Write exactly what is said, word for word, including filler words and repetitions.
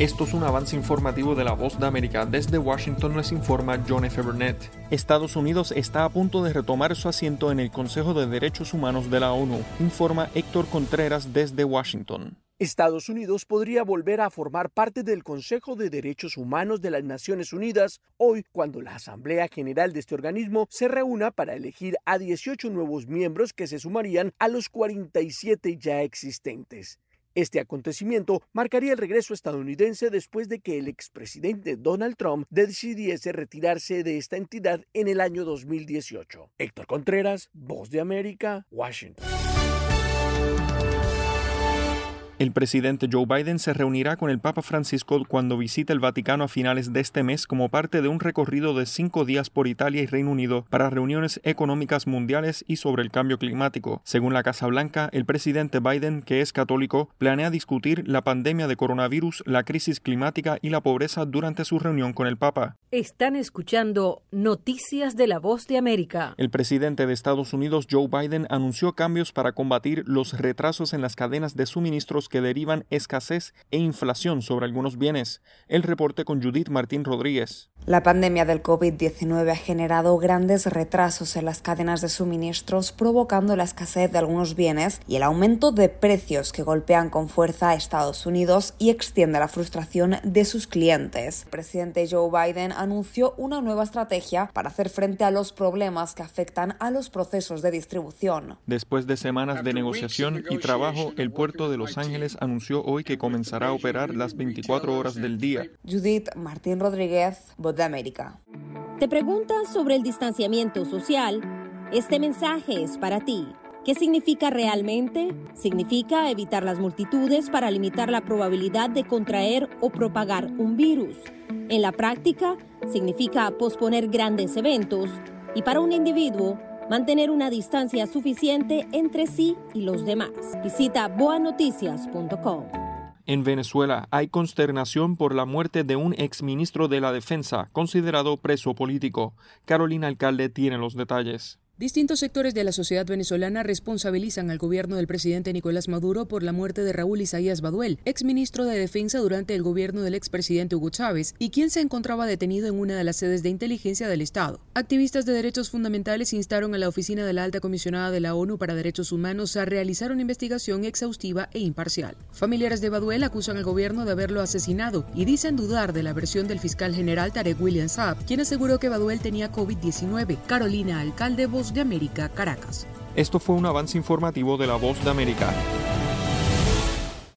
Esto es un avance informativo de La Voz de América. Desde Washington les informa John F. Burnett. Estados Unidos está a punto de retomar su asiento en el Consejo de Derechos Humanos de la ONU, informa Héctor Contreras desde Washington. Estados Unidos podría volver a formar parte del Consejo de Derechos Humanos de las Naciones Unidas hoy, cuando la Asamblea General de este organismo se reúna para elegir a dieciocho nuevos miembros que se sumarían a los cuarenta y siete ya existentes. Este acontecimiento marcaría el regreso estadounidense después de que el expresidente Donald Trump decidiese retirarse de esta entidad en el año dos mil dieciocho. Héctor Contreras, Voz de América, Washington. El presidente Joe Biden se reunirá con el Papa Francisco cuando visite el Vaticano a finales de este mes como parte de un recorrido de cinco días por Italia y Reino Unido para reuniones económicas mundiales y sobre el cambio climático. Según la Casa Blanca, el presidente Biden, que es católico, planea discutir la pandemia de coronavirus, la crisis climática y la pobreza durante su reunión con el Papa. Están escuchando Noticias de la Voz de América. El presidente de Estados Unidos, Joe Biden, anunció cambios para combatir los retrasos en las cadenas de suministros que derivan escasez e inflación sobre algunos bienes. El reporte con Judith Martín Rodríguez. La pandemia del COVID diecinueve ha generado grandes retrasos en las cadenas de suministros, provocando la escasez de algunos bienes y el aumento de precios que golpean con fuerza a Estados Unidos y extiende la frustración de sus clientes. El presidente Joe Biden anunció una nueva estrategia para hacer frente a los problemas que afectan a los procesos de distribución. Después de semanas de negociación y trabajo, el puerto de Los Ángeles anunció hoy que comenzará a operar las veinticuatro horas del día. Judith Martín Rodríguez, Voz de América. ¿Te preguntas sobre el distanciamiento social? Este mensaje es para ti. ¿Qué significa realmente? Significa evitar las multitudes para limitar la probabilidad de contraer o propagar un virus. En la práctica, significa posponer grandes eventos y para un individuo, mantener una distancia suficiente entre sí y los demás. Visita boa noticias punto com. En Venezuela hay consternación por la muerte de un exministro de la Defensa, considerado preso político. Carolina Alcalde tiene los detalles. Distintos sectores de la sociedad venezolana responsabilizan al gobierno del presidente Nicolás Maduro por la muerte de Raúl Isaías Baduel, exministro de Defensa durante el gobierno del expresidente Hugo Chávez, y quien se encontraba detenido en una de las sedes de inteligencia del Estado. Activistas de derechos fundamentales instaron a la oficina de la Alta Comisionada de la ONU para Derechos Humanos a realizar una investigación exhaustiva e imparcial. Familiares de Baduel acusan al gobierno de haberlo asesinado y dicen dudar de la versión del fiscal general Tarek William Saab, quien aseguró que Baduel tenía COVID diecinueve. Carolina Alcalde, Voz de América, Caracas. Esto fue un avance informativo de La Voz de América.